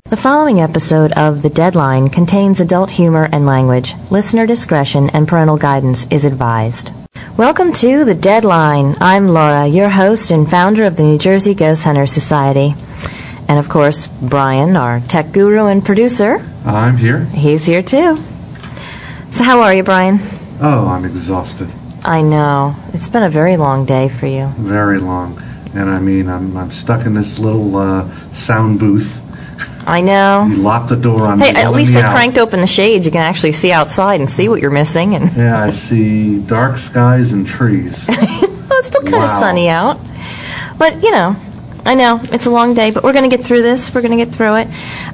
The following episode of The Deadline contains adult humor and language. Listener discretion and parental guidance is advised. Welcome to The Deadline. I'm Laura, your host and founder of the New Jersey Ghost Hunter Society. And of course, Brian, our tech guru and producer. I'm here. He's here too. So how are you, Brian? Oh, I'm exhausted. I know. It's been a very long day for you. Very long. And I mean, I'm stuck in this little sound booth. I know. You lock the door on me. Hey, at least I cranked open the shades. You can actually see outside and see what you're missing. And yeah, I see dark skies and trees. Well, it's still kind of sunny out. But, you know, I know. It's a long day, but we're going to get through this. We're going to get through it.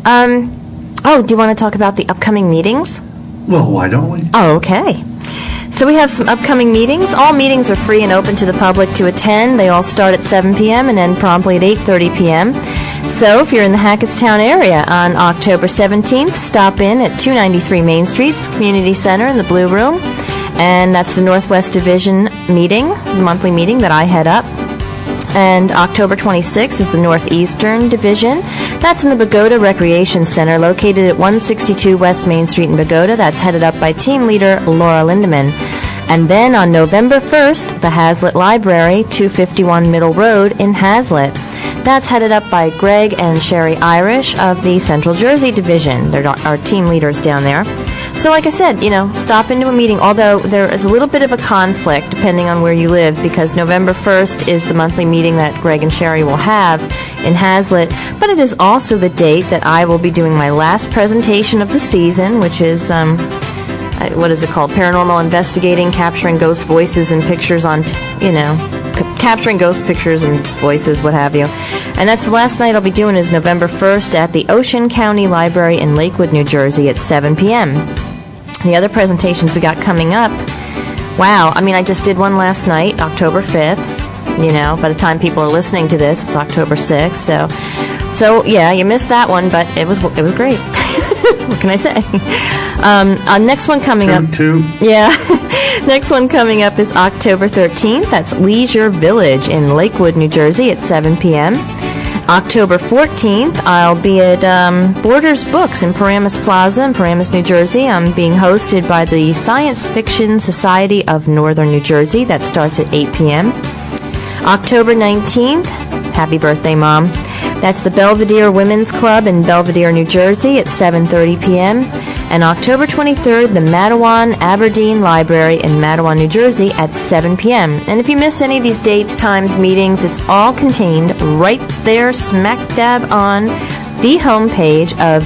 Do you want to talk about the upcoming meetings? Well, why don't we? Oh, okay. So we have some upcoming meetings. All meetings are free and open to the public to attend. They all start at 7 p.m. and end promptly at 8:30 p.m. So if you're in the Hackettstown area on October 17th, stop in at 293 Main Street, it's the Community Center in the Blue Room. And that's the Northwest Division meeting, the monthly meeting that I head up. And October 26th is the Northeastern Division. That's in the Bogota Recreation Center, located at 162 West Main Street in Bogota. That's headed up by team leader Laura Lindemann. And then on November 1st, the Hazlitt Library, 251 Middle Road in Hazlitt. That's headed up by Greg and Sherry Irish of the Central Jersey Division. They're our team leaders down there. So like I said, you know, stop into a meeting, although there is a little bit of a conflict depending on where you live, because November 1st is the monthly meeting that Greg and Sherry will have in Hazlitt, but it is also the date that I will be doing my last presentation of the season, which is, what is it called? Paranormal Investigating, Capturing Ghost Voices and Pictures on, capturing ghost pictures and voices, what have you. And that's the last night I'll be doing is November 1st at the Ocean County Library in Lakewood, New Jersey at 7 p.m. The other presentations we got coming up, wow, I mean, I just did one last night, October 5th. You know, by the time people are listening to this, it's October 6th. So yeah, you missed that one, but it was great. What can I say? Next one coming up. Yeah. Next one coming up is October 13th. That's Leisure Village in Lakewood, New Jersey at 7 p.m. October 14th, I'll be at Borders Books in Paramus Plaza in Paramus, New Jersey. I'm being hosted by the Science Fiction Society of Northern New Jersey. That starts at 8 p.m. October 19th, happy birthday, Mom. That's the Belvedere Women's Club in Belvedere, New Jersey at 7:30 p.m. And October 23rd, the Matawan Aberdeen Library in Matawan, New Jersey at 7 p.m. And if you miss any of these dates, times, meetings, it's all contained right there smack dab on the homepage of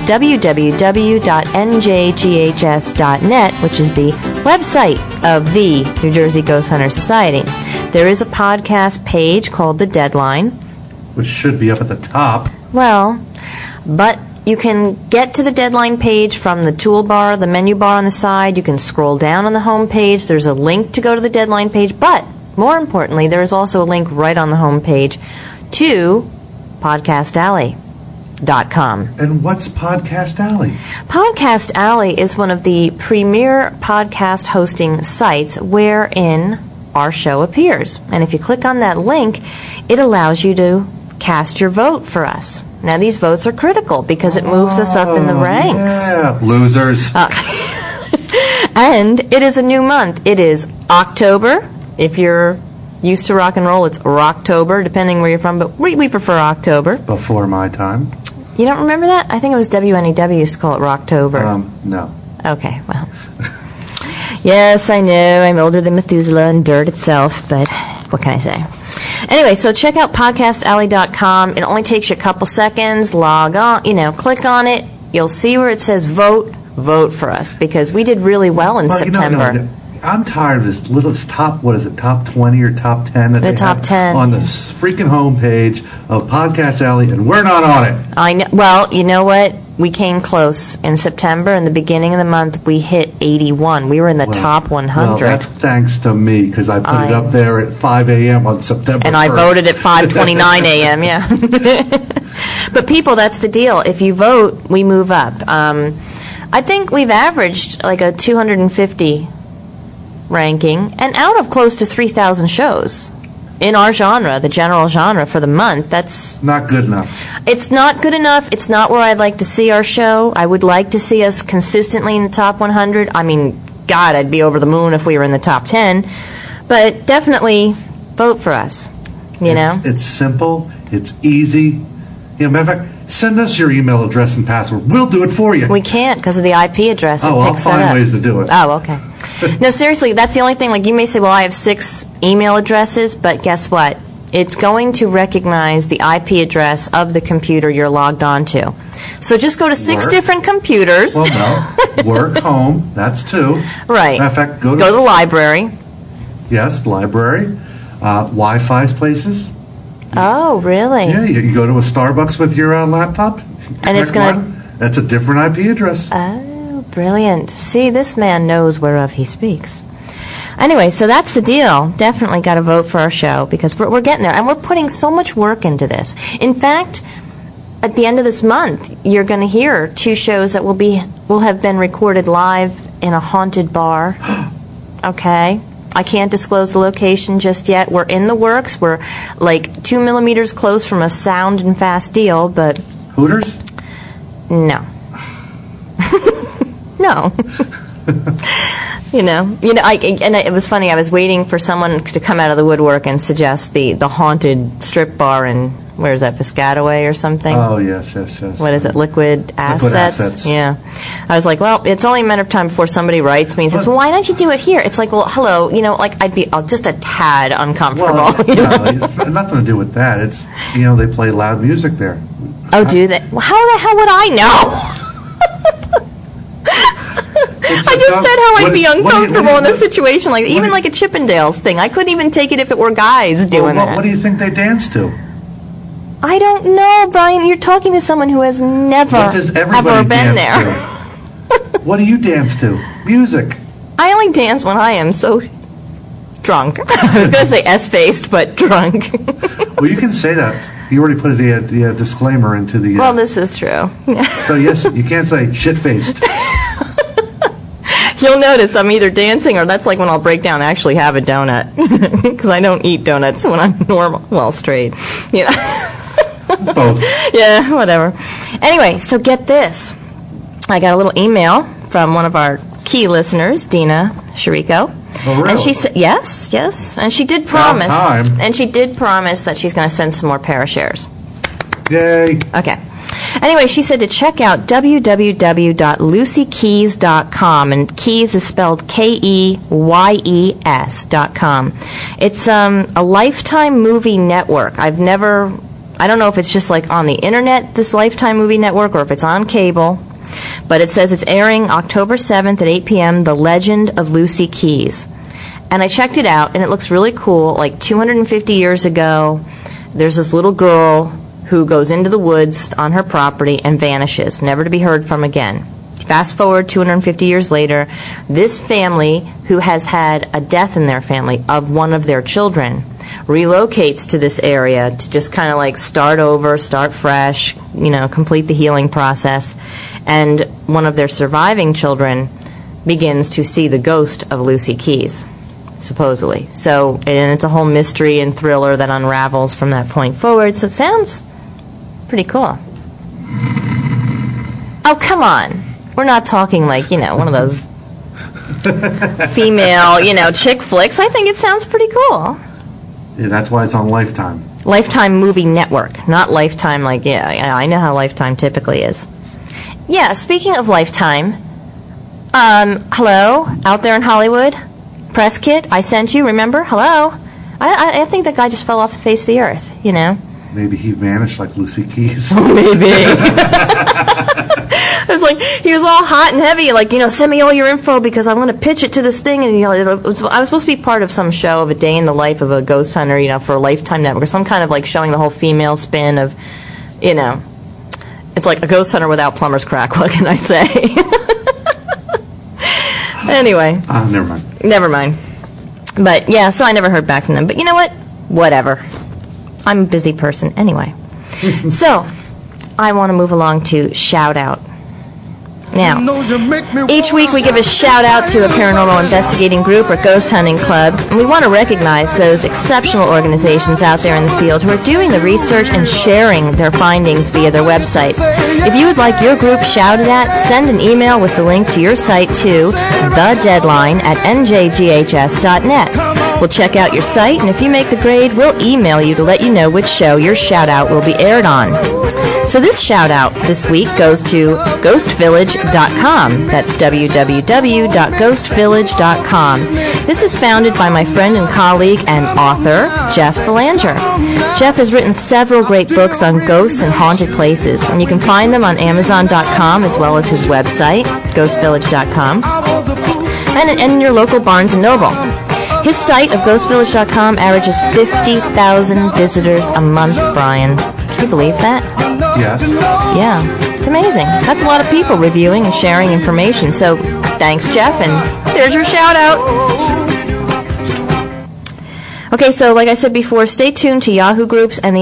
www.njghs.net, which is the website of the New Jersey Ghost Hunter Society. There is a podcast page called The Deadline, which should be up at the top. Well, but you can get to the Deadline page from the toolbar, the menu bar on the side. You can scroll down on the home page. There's a link to go to the Deadline page. But more importantly, there is also a link right on the home page to podcastalley.com. And what's Podcast Alley? Podcast Alley is one of the premier podcast hosting sites wherein our show appears. And if you click on that link, it allows you to cast your vote for us. Now, these votes are critical because it moves us up in the ranks. Yeah, losers. And it is a new month. It is October. If you're used to rock and roll, it's Rocktober, depending where you're from, but we prefer October. Before my time. You don't remember that? I think it was WNEW used to call it Rocktober. No. Okay, well. Yes, I know. I'm older than Methuselah and dirt itself, but what can I say? Anyway, so check out podcastalley.com. It only takes you a couple seconds. Log on, click on it. You'll see where it says vote. Vote for us, because we did really well in September. I'm tired of this top 20 or top 10 that the top 10 on the freaking homepage of Podcast Alley, and we're not on it. I know. Well, you know what? We came close in September. In the beginning of the month, we hit 81. We were in the top 100. Well, that's thanks to me, because I put it up there at 5 a.m. on September 1st. And I voted at 5:29 a.m., yeah. But people, that's the deal. If you vote, we move up. I think we've averaged like a 250 ranking, and out of close to 3,000 shows. in our genre, the general genre for the month, that's Not good enough. it's not good enough. It's not where I'd like to see our show. I would like to see us consistently in the top 100. I mean, God, I'd be over the moon if we were in the top 10. But definitely vote for us, you know? It's simple. It's easy. Matter of fact, send us your email address and password. We'll do it for you. We can't because of the IP address. It I'll picks that find up. ways to do it. Oh, okay. No, seriously, that's the only thing. Like, you may say, well, I have 6 email addresses, but guess what? It's going to recognize the IP address of the computer you're logged on to. So just go to 6 Work. different computers. Well, no. Work, home, that's 2. Right. Matter of fact, Go to the library. Yes, library. Wi-Fi's places. Oh, really? Yeah, you go to a Starbucks with your laptop. And it's connect gonna- one, That's a different IP address. Oh, brilliant. See, this man knows whereof he speaks. Anyway, so that's the deal. Definitely got to vote for our show because we're getting there. And we're putting so much work into this. In fact, at the end of this month, you're going to hear 2 shows that will have been recorded live in a haunted bar. Okay? I can't disclose the location just yet. We're in the works. We're like 2 millimeters close from a sound and fast deal, but Hooters? no. No. It was funny. I was waiting for someone to come out of the woodwork and suggest the haunted strip bar in, where is that, Piscataway or something? Oh, yes. What is it, Liquid Assets? Yeah. I was like, well, it's only a matter of time before somebody writes me and says, well, why don't you do it here? It's like, well, hello, I'd be just a tad uncomfortable. Well, no, it's nothing to do with that. It's, they play loud music there. Oh, do they? Well, how the hell would I know? I just said how I'd be uncomfortable in a situation like that. Even like a Chippendales thing. I couldn't even take it if it were guys doing that. What do you think they dance to? I don't know, Brian. You're talking to someone who has never, What does everybody ever been dance there. to? What do you dance to? Music. I only dance when I am so drunk. I was going to say S-faced, but drunk. Well, you can say that. You already put the disclaimer into the... Well, this is true. So, yes, you can't say shit-faced. You'll notice I'm either dancing or that's like when I'll break down and actually have a donut. Because I don't eat donuts when I'm normal. Well, straight. Both. Yeah, whatever. Anyway, so get this. I got a little email from one of our key listeners, Dina Shiriko. Oh, really? And she said, yes. And she did promise. About time. And she did promise that she's going to send some more Parashares. Yay. Okay. Anyway, she said to check out www.lucykeys.com, and Keys is spelled Keyes.com. It's a Lifetime movie network. I don't know if it's just like on the internet, this Lifetime movie network, or if it's on cable, but it says it's airing October 7th at 8 p.m., The Legend of Lucy Keys. And I checked it out, and it looks really cool. Like 250 years ago, there's this little girl who goes into the woods on her property and vanishes, never to be heard from again. Fast forward 250 years later, this family, who has had a death in their family of one of their children, relocates to this area to just kind of like start over, start fresh, complete the healing process. And one of their surviving children begins to see the ghost of Lucy Keys, supposedly. So, and it's a whole mystery and thriller that unravels from that point forward. So it sounds pretty cool. Oh, come on. We're not talking like, one of those female, chick flicks. I think it sounds pretty cool. Yeah, that's why it's on Lifetime. Lifetime Movie Network, not Lifetime like, I know how Lifetime typically is. Yeah, speaking of Lifetime, hello, out there in Hollywood, press kit, I sent you, remember? Hello? I think that guy just fell off the face of the earth, Maybe he vanished like Lucy Keys. Maybe. It's like he was all hot and heavy, like, send me all your info because I want to pitch it to this thing. And I was supposed to be part of some show of a day in the life of a ghost hunter, for a Lifetime network, or some kind of like showing the whole female spin of, it's like a ghost hunter without plumber's crack. What can I say? Anyway. Never mind. But yeah, so I never heard back from them. But you know what? Whatever. I'm a busy person anyway. So, I want to move along to shout out. Now, each week we give a shout out to a paranormal investigating group or ghost hunting club, and we want to recognize those exceptional organizations out there in the field who are doing the research and sharing their findings via their websites. If you would like your group shouted at, send an email with the link to your site to thedeadline@njghs.net. We'll check out your site, and if you make the grade, we'll email you to let you know which show your shout-out will be aired on. So this shout-out this week goes to ghostvillage.com. That's www.ghostvillage.com. This is founded by my friend and colleague and author, Jeff Belanger. Jeff has written several great books on ghosts and haunted places, and you can find them on Amazon.com as well as his website, ghostvillage.com, and in your local Barnes & Noble. His site of ghostvillage.com averages 50,000 visitors a month, Brian. Can you believe that? Yes. Yeah, it's amazing. That's a lot of people reviewing and sharing information. So thanks, Jeff, and there's your shout-out. Okay, so like I said before, stay tuned to Yahoo Groups and the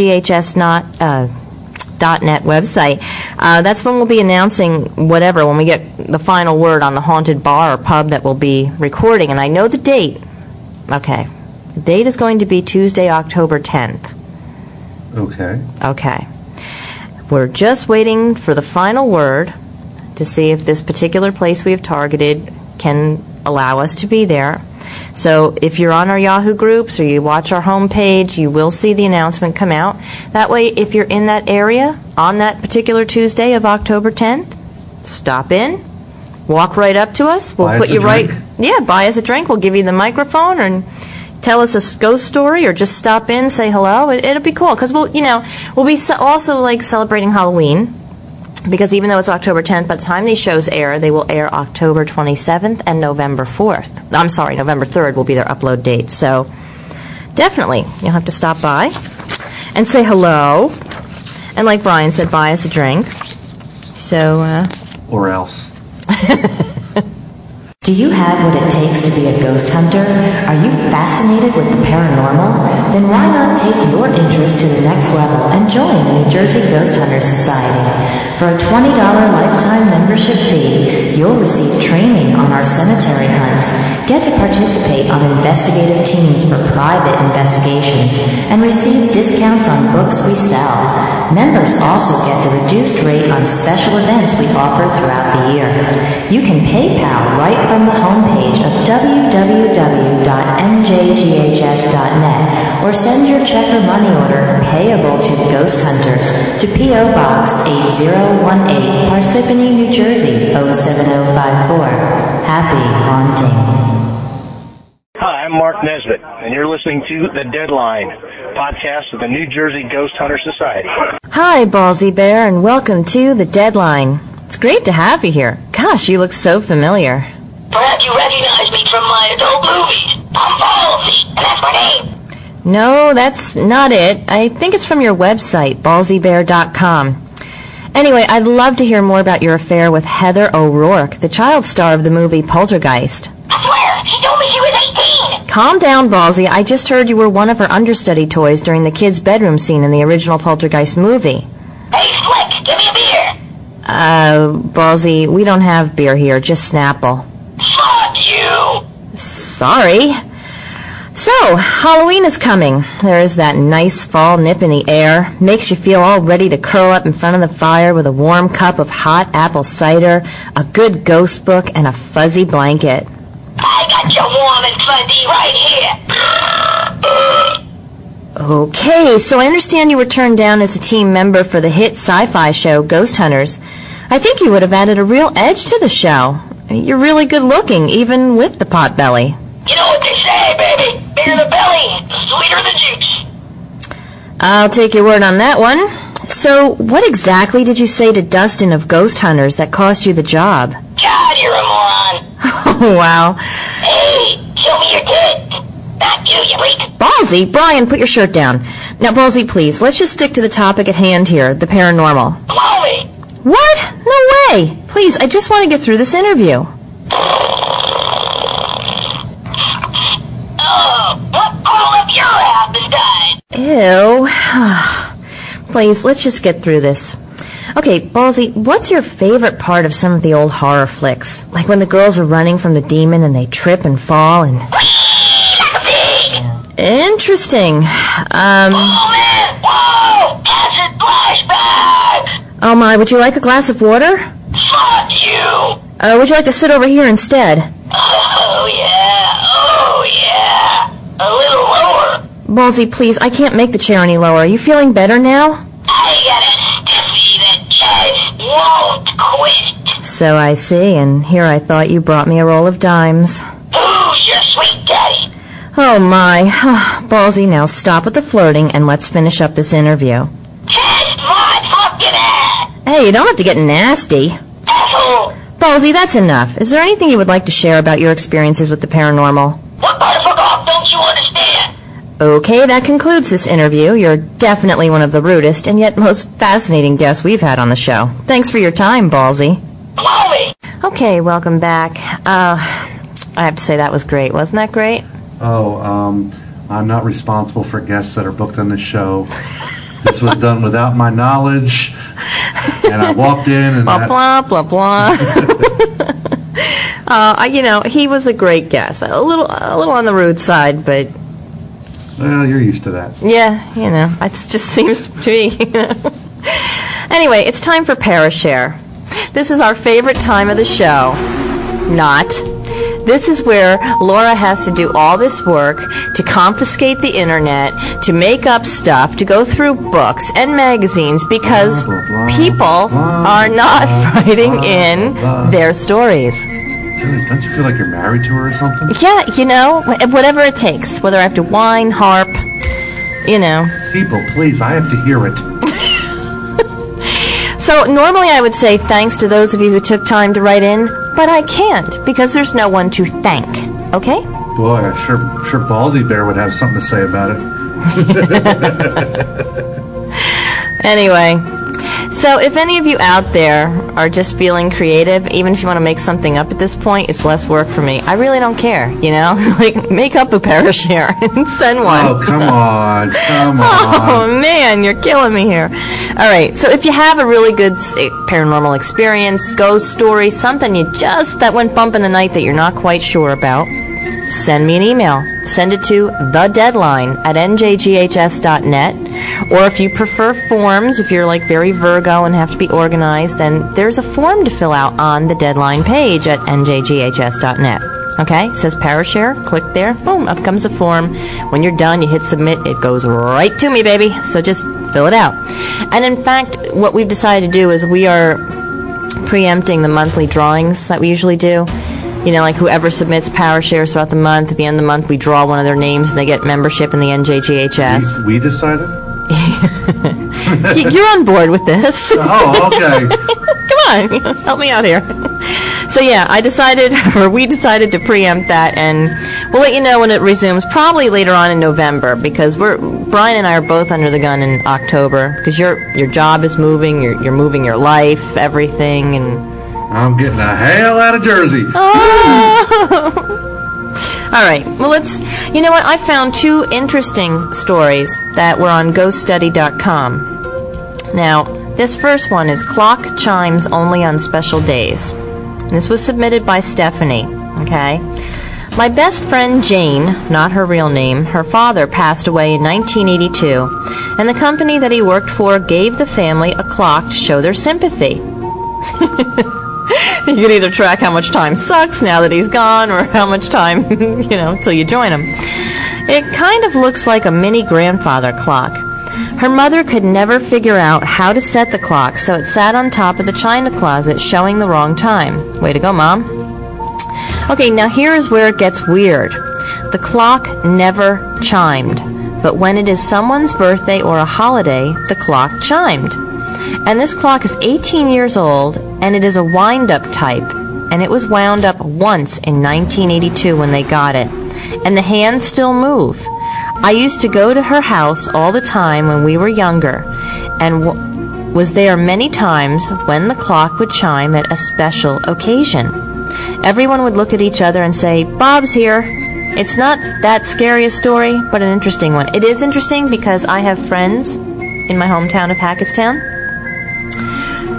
NJGHS.net website. That's when we'll be announcing whatever, when we get the final word on the haunted bar or pub that we'll be recording. And I know the date. Okay. The date is going to be Tuesday, October 10th. Okay. We're just waiting for the final word to see if this particular place we have targeted can allow us to be there. So if you're on our Yahoo groups or you watch our homepage, you will see the announcement come out. That way, if you're in that area on that particular Tuesday of October 10th, stop in, walk right up to us. We'll put you right. Yeah, buy us a drink. We'll give you the microphone and tell us a ghost story, or just stop in, say hello. It'll be cool because we'll be also like celebrating Halloween. Because even though it's October 10th, by the time these shows air, they will air October 27th and November 4th. I'm sorry, November 3rd will be their upload date. So definitely, you'll have to stop by and say hello. And like Brian said, buy us a drink. So, or else. Do you have what it takes to be a ghost hunter? Are you fascinated with the paranormal? Then why not take your interest to the next level and join the New Jersey Ghost Hunters Society? For a $20 lifetime membership fee, you'll receive training on our cemetery hunts, get to participate on investigative teams for private investigations, and receive discounts on books we sell. Members also get the reduced rate on special events we offer throughout the year. You can PayPal right from the homepage of www.njghs.net or send your check or money order payable to Ghost Hunters to P.O. Box 8018, Parsippany, New Jersey 07054. Happy haunting. Hi, I'm Mark Nesbitt, and you're listening to The Deadline, podcast of the New Jersey Ghost Hunter Society. Hi, Ballsy Bear, and welcome to The Deadline. It's great to have you here. Gosh, you look so familiar. Perhaps you recognize me from my adult movies. I'm Ballsy, and that's my name. No, that's not it. I think it's from your website, ballsybear.com. Anyway, I'd love to hear more about your affair with Heather O'Rourke, the child star of the movie Poltergeist. I swear, she told me she was 18. Calm down, Ballsy. I just heard you were one of her understudy toys during the kids' bedroom scene in the original Poltergeist movie. Hey, Slick, give me a beer. Ballsy, we don't have beer here, just Snapple. Fuck you. Sorry. So, Halloween is coming. There is that nice fall nip in the air. Makes you feel all ready to curl up in front of the fire with a warm cup of hot apple cider, a good ghost book, and a fuzzy blanket. I got you warm and fuzzy right here. Okay, so I understand you were turned down as a team member for the hit sci-fi show Ghost Hunters. I think you would have added a real edge to the show. You're really good looking, even with the pot belly. You know what they say, baby. Bigger the belly, sweeter the juice. I'll take your word on that one. So, what exactly did you say to Dustin of Ghost Hunters that cost you the job? God, you're a moron. Oh, wow. Hey, show me your tit. Back you, you freak. Ballsy, Brian, put your shirt down. Now, Ballsy, please, let's just stick to the topic at hand here, the paranormal. Blow me. What? No way. Please, I just want to get through this interview. All of your ass has died. Ew. Please, let's just get through this. Okay, Ballsy, what's your favorite part of some of the old horror flicks? Like when the girls are running from the demon and they trip and fall and... Interesting. Oh, man! Whoa! Acid flashback! Oh my, would you like a glass of water? Fuck you! Would you like to sit over here instead? Oh, yeah. A little lower. Ballsy, please, I can't make the chair any lower. Are you feeling better now? I got a stiffy that just won't quit. So I see, and here I thought you brought me a roll of dimes. Who's your sweet daddy? Oh my. Ballsy, now stop with the flirting and let's finish up this interview. Kiss my fucking ass! Hey, you don't have to get nasty. Asshole! Ballsy, that's enough. Is there anything you would like to share about your experiences with the paranormal? What the fuck off don't you understand? Okay, that concludes this interview. You're definitely one of the rudest and yet most fascinating guests we've had on the show. Thanks for your time, Ballsy. Blow me! Okay, welcome back. I have to say that was great. Wasn't that great? Oh, I'm not responsible for guests that are booked on this show. This was done without my knowledge, and I walked in and... Blah, blah, blah. He was a great guest. A little on the rude side, but... Well, you're used to that. Yeah, it just seems to be, Anyway, it's time for Parashare. This is our favorite time of the show. Not. This is where Laura has to do all this work to confiscate the internet, to make up stuff, to go through books and magazines because people are not writing in their stories. Don't you feel like you're married to her or something? Yeah, whatever it takes. Whether I have to whine, harp, People, please, I have to hear it. So normally I would say thanks to those of you who took time to write in, but I can't because there's no one to thank. Okay? Boy, I'm sure Ballsy Bear would have something to say about it. Anyway, so if any of you out there are just feeling creative, even if you want to make something up at this point, it's less work for me. I really don't care, Like, make up a Parashare and send one. Oh, come on. Oh, man, you're killing me here. All right, so if you have a really good paranormal experience, ghost story, something that went bump in the night that you're not quite sure about, send me an email. Send it to thedeadline@njghs.net. Or if you prefer forms, if you're like very Virgo and have to be organized, then there's a form to fill out on the Deadline page at njghs.net. Okay? It says Parashare. Click there. Boom. Up comes a form. When you're done, you hit submit. It goes right to me, baby. So just fill it out. And in fact, what we've decided to do is we are preempting the monthly drawings that we usually do. Like whoever submits Parashares throughout the month, at the end of the month, we draw one of their names and they get membership in the NJGHS. We decided? You're on board with this. Oh, okay. Come on, help me out here. So yeah, we decided to preempt that, and we'll let you know when it resumes, probably later on in November, because Brian and I are both under the gun in October, because your job is moving, you're moving your life, everything, and... I'm getting the hell out of Jersey. Oh. All right. Well, you know what? I found two interesting stories that were on ghoststudy.com. Now, this first one is Clock Chimes Only on Special Days. And this was submitted by Stephanie. Okay. My best friend Jane, not her real name, her father passed away in 1982, and the company that he worked for gave the family a clock to show their sympathy. You can either track how much time sucks now that he's gone or how much time, till you join him. It kind of looks like a mini grandfather clock. Her mother could never figure out how to set the clock, so it sat on top of the china closet showing the wrong time. Way to go, Mom. Okay, now here is where it gets weird. The clock never chimed, but when it is someone's birthday or a holiday, the clock chimed. And this clock is 18 years old, and it is a wind-up type, and it was wound up once in 1982 when they got it, and the hands still move. I used to go to her house all the time when we were younger, and was there many times when the clock would chime at a special occasion. Everyone would look at each other and say, "Bob's here." It's not that scary a story, but an interesting one. It is interesting because I have friends in my hometown of Hackettstown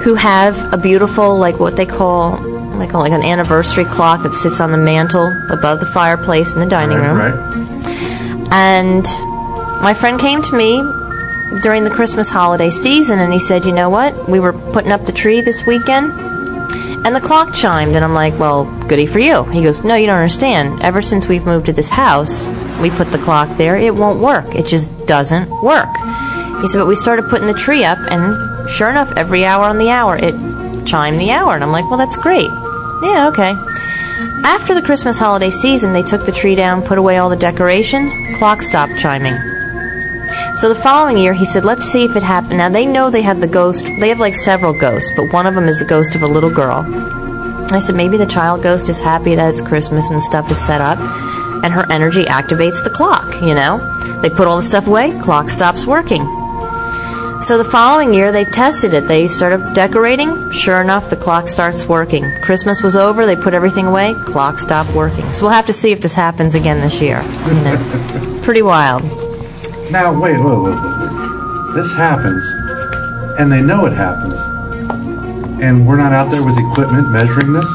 who have a beautiful, like what they call like an anniversary clock that sits on the mantle above the fireplace in the dining room. Right. And my friend came to me during the Christmas holiday season, and he said, you know what? We were putting up the tree this weekend, and the clock chimed, and I'm like, well, goody for you. He goes, no, you don't understand. Ever since we've moved to this house, we put the clock there. It won't work. It just doesn't work. He said, but we started putting the tree up, and sure enough, every hour on the hour, it chimed the hour. And I'm like, well, that's great. Yeah, okay. After the Christmas holiday season, they took the tree down, put away all the decorations, clock stopped chiming. So the following year, he said, let's see if it happened. Now, they know they have the ghost. They have like several ghosts, but one of them is the ghost of a little girl. I said, maybe the child ghost is happy that it's Christmas and stuff is set up, and her energy activates the clock, you know? They put all the stuff away, clock stops working. So the following year, they tested it. They started decorating. Sure enough, the clock starts working. Christmas was over. They put everything away. Clock stopped working. So we'll have to see if this happens again this year. You know? Pretty wild. Now, wait. This happens, and they know it happens, and we're not out there with equipment measuring this?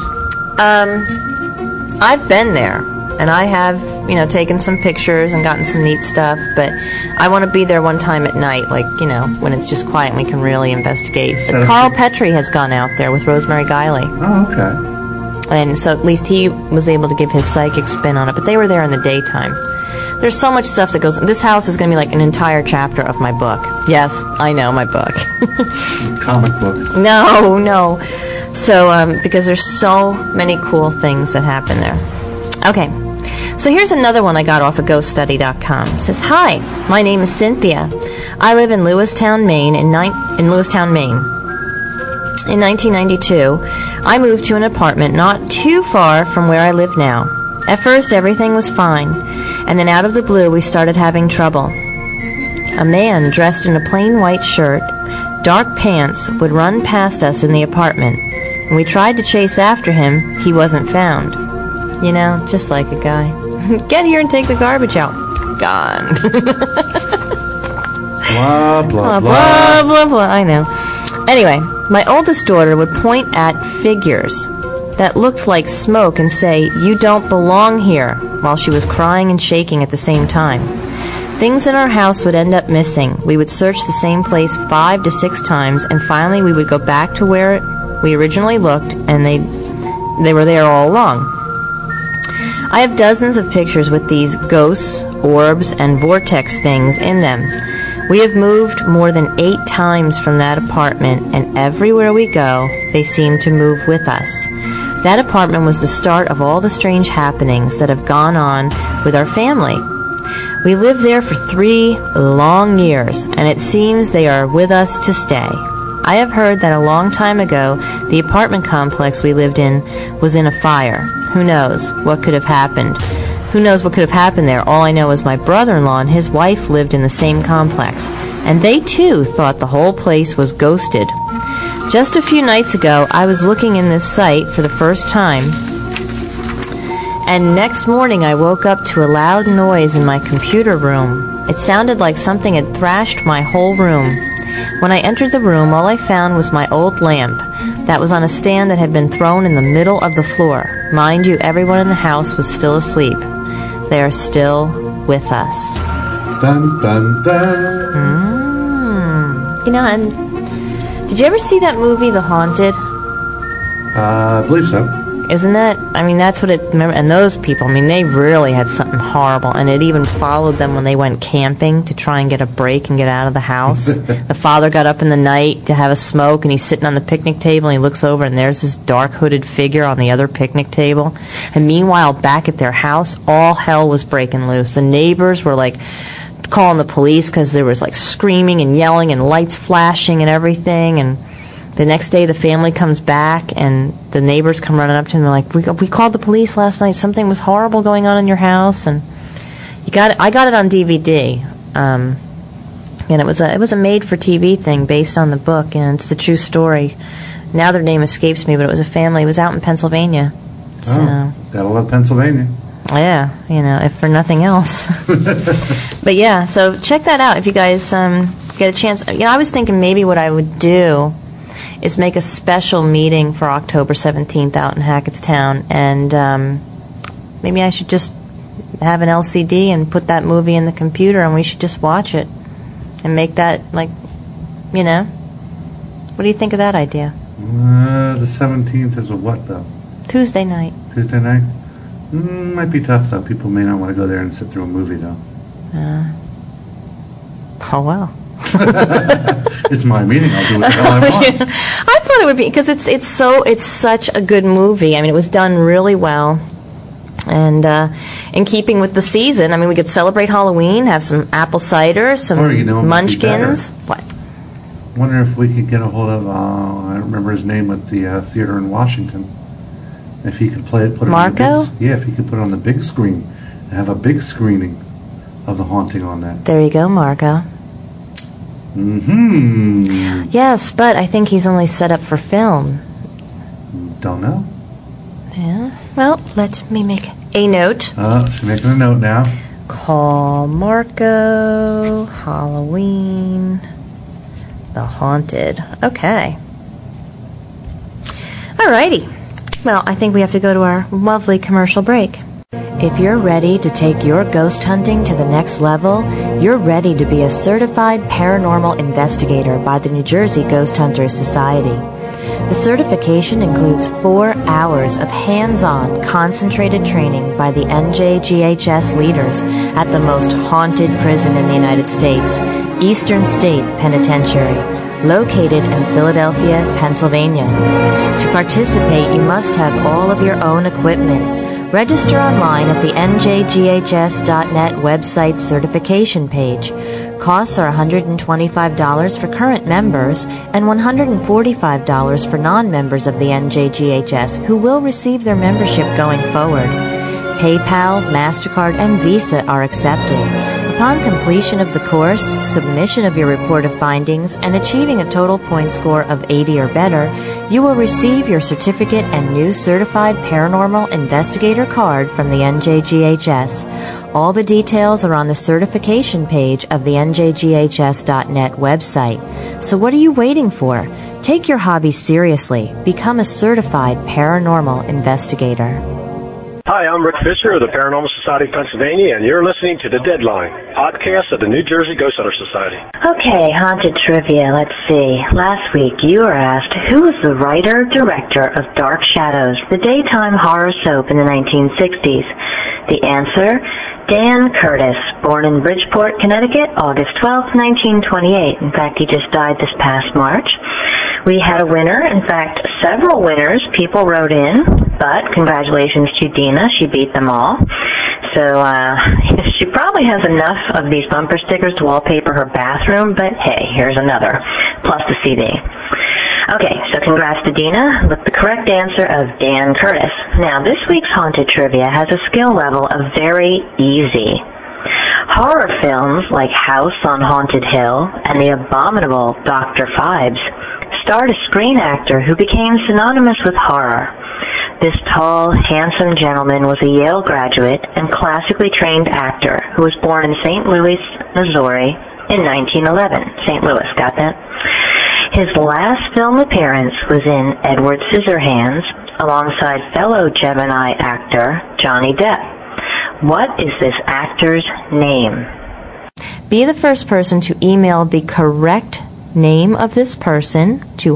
I've been there, and I have, taken some pictures and gotten some neat stuff, but I want to be there one time at night, like, when it's just quiet and we can really investigate. But Carl Petrie has gone out there with Rosemary Guiley. Oh, okay. And so at least he was able to give his psychic spin on it, but they were there in the daytime. There's so much stuff that goes... This house is going to be like an entire chapter of my book. Yes, I know, my book. Comic book. No. So, because there's so many cool things that happen there. Okay. So here's another one I got off of GhostStudy.com. It says, hi, my name is Cynthia. I live in Lewistown, Maine. In Lewistown, Maine. In 1992, I moved to an apartment not too far from where I live now. At first, everything was fine, and then out of the blue, we started having trouble. A man dressed in a plain white shirt, dark pants, would run past us in the apartment. When we tried to chase after him, he wasn't found. Just like a guy. Get here and take the garbage out. Gone. Blah, blah, blah, blah, blah. I know. Anyway, my oldest daughter would point at figures that looked like smoke and say, you don't belong here, while she was crying and shaking at the same time. Things in our house would end up missing. We would search the same place 5 to 6 times, and finally we would go back to where we originally looked, and they were there all along. I have dozens of pictures with these ghosts, orbs, and vortex things in them. We have moved more than 8 times from that apartment, and everywhere we go, they seem to move with us. That apartment was the start of all the strange happenings that have gone on with our family. We lived there for 3 long years, and it seems they are with us to stay. I have heard that a long time ago, the apartment complex we lived in was in a fire. Who knows what could have happened? Who knows what could have happened there? All I know is my brother-in-law and his wife lived in the same complex, and they too thought the whole place was ghosted. Just a few nights ago, I was looking in this site for the first time, and next morning I woke up to a loud noise in my computer room. It sounded like something had thrashed my whole room. When I entered the room, all I found was my old lamp that was on a stand that had been thrown in the middle of the floor. Mind you, everyone in the house was still asleep. They are still with us. Dun, dun, dun. And did you ever see that movie, The Haunted? I believe so. Isn't that? That's what it... Remember, and those people, they really had something horrible. And it even followed them when they went camping to try and get a break and get out of the house. The father got up in the night to have a smoke, and he's sitting on the picnic table, and he looks over, and there's this dark hooded figure on the other picnic table. And meanwhile, back at their house, all hell was breaking loose. The neighbors were, calling the police because there was, screaming and yelling and lights flashing and everything, and... The next day, the family comes back, and the neighbors come running up to them. They're like, "We called the police last night. Something was horrible going on in your house." And I got it on DVD, and it was a made-for-TV thing based on the book, and it's the true story. Now their name escapes me, but it was a family. It was out in Pennsylvania. So, gotta love Pennsylvania. Yeah, if for nothing else. But yeah, so check that out if you guys get a chance. I was thinking maybe what I would do is make a special meeting for October 17th out in Hackettstown, and maybe I should just have an LCD and put that movie in the computer, and we should just watch it and make that, like, you know. What do you think of that idea? The 17th is a what, though? Tuesday night. Tuesday night? Might be tough, though. People may not want to go there and sit through a movie, though. Oh, well. It's my meeting. I'll do what the hell I want. I thought it would be, because it's such a good movie. I mean, it was done really well. And in keeping with the season, I mean, we could celebrate Halloween, have some apple cider, some munchkins. What? I wonder if we could get a hold of, I don't remember his name, at the theater in Washington. If he could play it, put it Marco? on the big, if he could put it on the big screen and have a big screening of The Haunting on that. There you go, Marco. Mm-hmm. Yes, but I think he's only set up for film. Don't know. Yeah. Well, let me make a note. She's making a note now. Call Marco, Halloween, The Haunted. Okay. Alrighty. Well, I think we have to go to our lovely commercial break. If you're ready to take your ghost hunting to the next level, you're ready to be a certified paranormal investigator by the New Jersey Ghost Hunters Society. The certification includes 4 hours of hands-on, concentrated training by the NJGHS leaders at the most haunted prison in the United States, Eastern State Penitentiary, located in Philadelphia, Pennsylvania. To participate, you must have all of your own equipment. Register online at the njghs.net website certification page. Costs are $125 for current members and $145 for non-members of the NJGHS who will receive their membership going forward. PayPal, MasterCard, and Visa are accepted. Upon completion of the course, submission of your report of findings, and achieving a total point score of 80 or better, you will receive your certificate and new certified paranormal investigator card from the NJGHS. All the details are on the certification page of the njghs.net website. So what are you waiting for? Take your hobby seriously. Become a certified paranormal investigator. Hi, I'm Rick Fisher of the Paranormal Society of Pennsylvania, and you're listening to The Deadline, podcast of the New Jersey Ghost Hunter Society. Okay, haunted trivia. Let's see. Last week, you were asked, who was the writer-director of Dark Shadows, the daytime horror soap in the 1960s? The answer, Dan Curtis, born in Bridgeport, Connecticut, August 12, 1928. In fact, he just died this past March. We had a winner, in fact, several winners. People wrote in, but congratulations to Dina. She beat them all. So she probably has enough of these bumper stickers to wallpaper her bathroom, but hey, here's another, plus the CD. Okay, so congrats to Dina with the correct answer of Dan Curtis. Now, this week's Haunted Trivia has a skill level of very easy. Horror films like House on Haunted Hill and the abominable Dr. Phibes starred a screen actor who became synonymous with horror. This tall, handsome gentleman was a Yale graduate and classically trained actor who was born in St. Louis, Missouri in 1911. St. Louis, got that? His last film appearance was in Edward Scissorhands alongside fellow Gemini actor Johnny Depp. What is this actor's name? Be the first person to email the correct name of this person to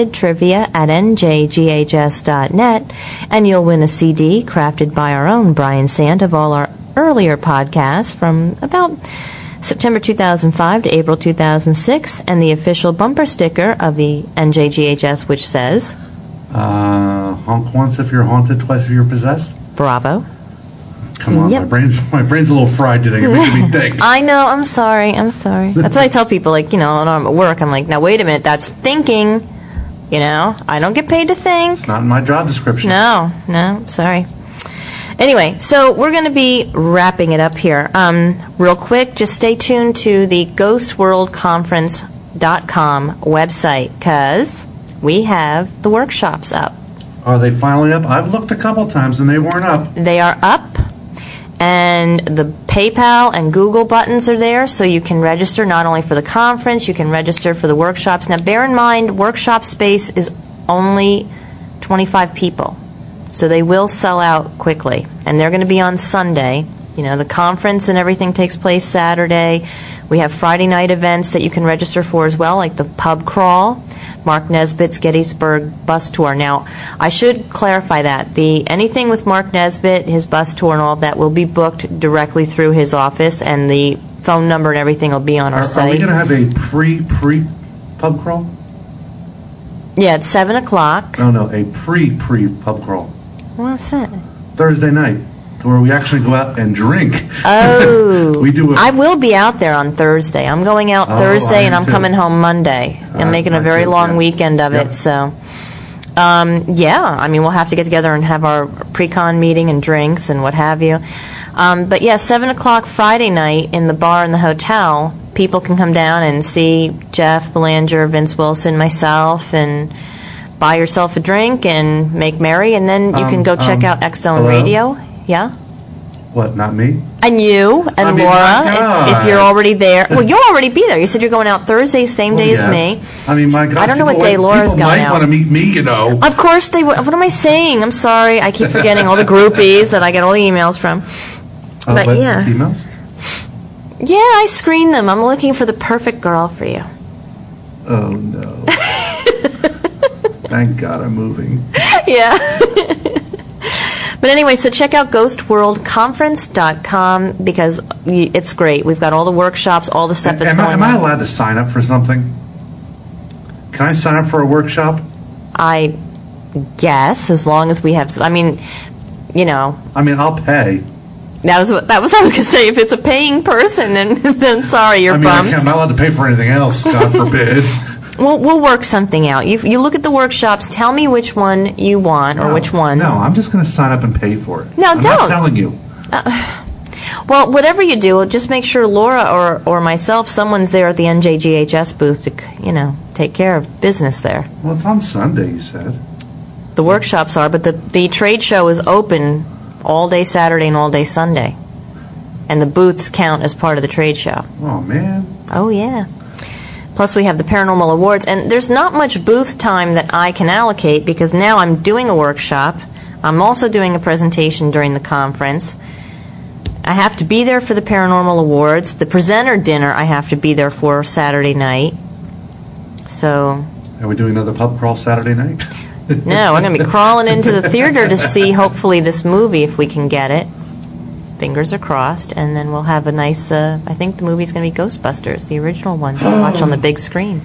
hauntedtrivia@njghs.net, and you'll win a CD crafted by our own Brian Sant of all our earlier podcasts from about September 2005 to April 2006, and the official bumper sticker of the NJGHS, which says, honk once if you're haunted, twice if you're possessed. Bravo. Come on, Yep. my brain's a little fried today. You're making me think. I know, I'm sorry. That's why I tell people, like, when I'm at work, I'm like, now wait a minute, that's thinking, I don't get paid to think. It's not in my job description. No, sorry. Anyway, so we're going to be wrapping it up here. Real quick, just stay tuned to the ghostworldconference.com website, because we have the workshops up. Are they finally up? I've looked a couple times and they weren't up. They are up. And the PayPal and Google buttons are there, so you can register not only for the conference, you can register for the workshops. Now, bear in mind, workshop space is only 25 people, so they will sell out quickly. And they're going to be on Sunday. You know, the conference and everything takes place Saturday. We have Friday night events that you can register for as well, like the pub crawl, Mark Nesbitt's Gettysburg bus tour. Now, I should clarify that. Anything with Mark Nesbitt, his bus tour and all of that will be booked directly through his office, and the phone number and everything will be on our site. Are we going to have a pre-pub crawl? Yeah, it's 7 o'clock. No, a pre-pub crawl. What's that? Thursday night, where we actually go out and drink. Oh. We do. I will be out there on Thursday. I'm going out Thursday, and I'm coming home Monday. I'm making a very long weekend of it, so... yeah, I mean, we'll have to get together and have our pre-con meeting and drinks and what have you. But yeah, 7 o'clock Friday night in the bar in the hotel, people can come down and see Jeff Belanger, Vince Wilson, myself, and buy yourself a drink and make merry, and then you can go check out X-Zone Radio. Yeah? What, not me? And you and Laura, if you're already there. Well, you'll already be there. You said you're going out Thursday, same day as me. I mean, my God. I don't know what day Laura's going out. People might want to meet me, you know. Of course they would. What am I saying? I'm sorry. I keep forgetting all the groupies that I get all the emails from. But yeah. Emails? Yeah, I screen them. I'm looking for the perfect girl for you. Oh, no. Thank God I'm moving. Yeah. But anyway, so check out ghostworldconference.com because it's great. We've got all the workshops, all the stuff that's going on. Am I allowed to sign up for something? Can I sign up for a workshop? I guess, as long as we have... I mean, you know... I mean, I'll pay. That was what I was going to say. If it's a paying person, then sorry, you're bummed. I'm not allowed to pay for anything else, God forbid. Well, we'll work something out. You look at the workshops. Tell me which one you want or which ones. No, I'm just going to sign up and pay for it. No, I'm don't. not telling you. Well, whatever you do, just make sure Laura or myself, someone's there at the NJGHS booth to, take care of business there. Well, it's on Sunday, you said. The workshops are, but the trade show is open all day Saturday and all day Sunday. And the booths count as part of the trade show. Oh, man. Oh, yeah. Plus, we have the Paranormal Awards. And there's not much booth time that I can allocate because now I'm doing a workshop. I'm also doing a presentation during the conference. I have to be there for the Paranormal Awards. The presenter dinner I have to be there for Saturday night. So... Are we doing another pub crawl Saturday night? No, we're going to be crawling into the theater to see, hopefully, this movie if we can get it. Fingers are crossed, and then we'll have a nice, I think the movie's going to be Ghostbusters, the original one, to watch on the big screen.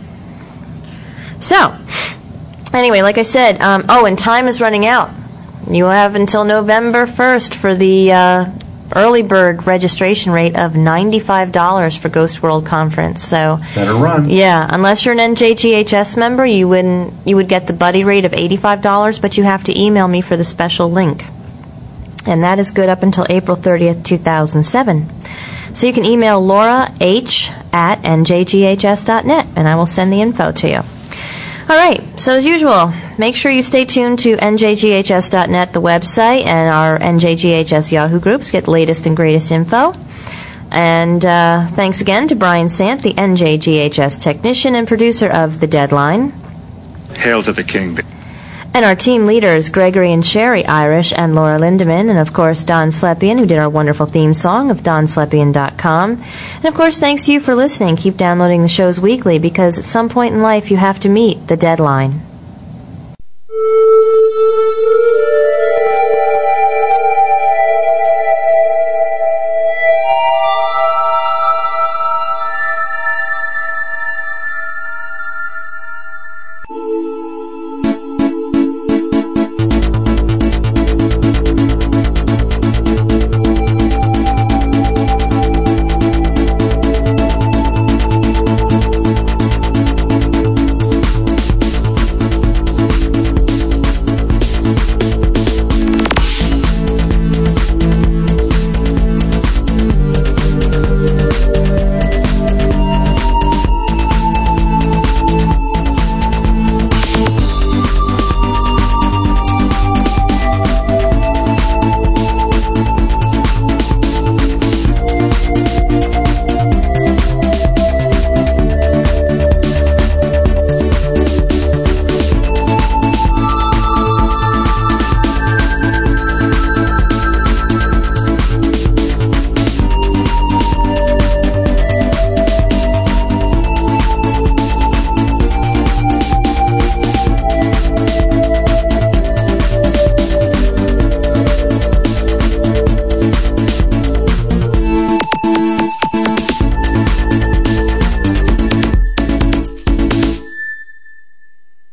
So, anyway, like I said, and time is running out. You have until November 1st for the early bird registration rate of $95 for Ghost World Conference. So better run. Yeah, unless you're an NJGHS member, you would get the buddy rate of $85, but you have to email me for the special link. And that is good up until April 30th, 2007. So you can email Laura H. at njghs.net, and I will send the info to you. All right, so as usual, make sure you stay tuned to njghs.net, the website, and our NJGHS Yahoo groups. Get the latest and greatest info. And thanks again to Brian Sant, the NJGHS technician and producer of The Deadline. Hail to the king. And our team leaders, Gregory and Sherry Irish and Laura Lindemann, and of course Don Slepian, who did our wonderful theme song of DonSlepian.com. And of course, thanks to you for listening. Keep downloading the shows weekly because at some point in life you have to meet the deadline.